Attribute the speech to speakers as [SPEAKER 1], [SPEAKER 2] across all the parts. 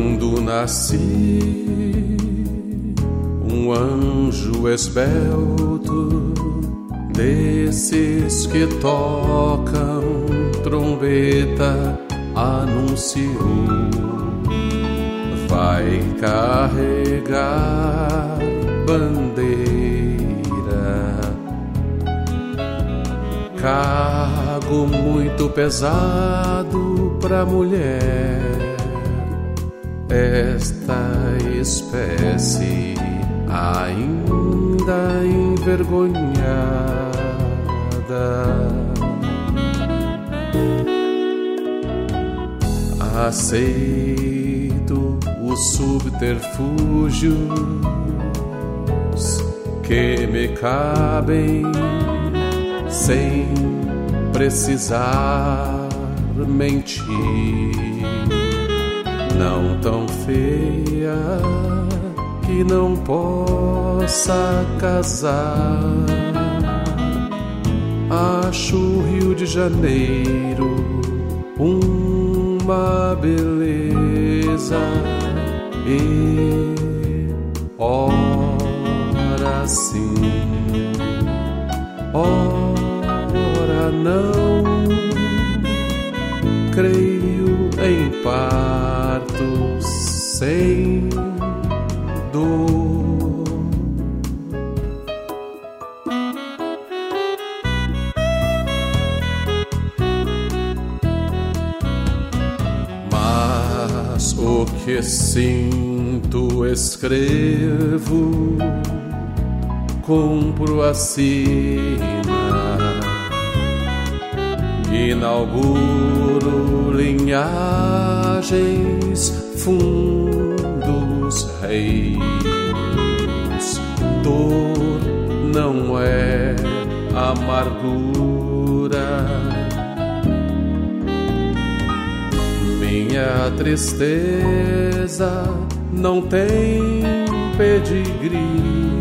[SPEAKER 1] Quando nasci, um anjo esbelto, desses que tocam trombeta, anunciou: vai carregar bandeira, cargo muito pesado pra mulher. Esta espécie ainda envergonhada, aceito os subterfúgios que me cabem sem precisar mentir. Não tão feia que não possa casar. Acho o Rio de Janeiro uma beleza e ora sim, ora não. Creio em partos sem dor. Mas o que sinto escrevo, cumpro a sina, inauguro linhagens, fundos, reis. Dor não é amargura, minha tristeza não tem pedigree.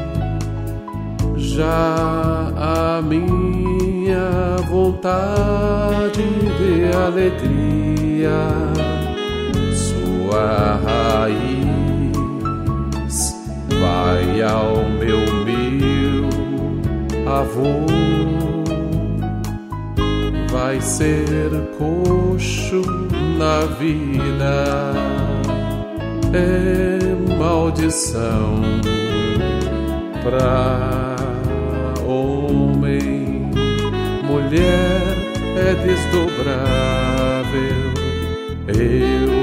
[SPEAKER 1] Já a minha vontade de alegria, sua raiz vai ao meu avô. Vai ser coxo na vida, é maldição pra homem, mulher é desdobrável. Eu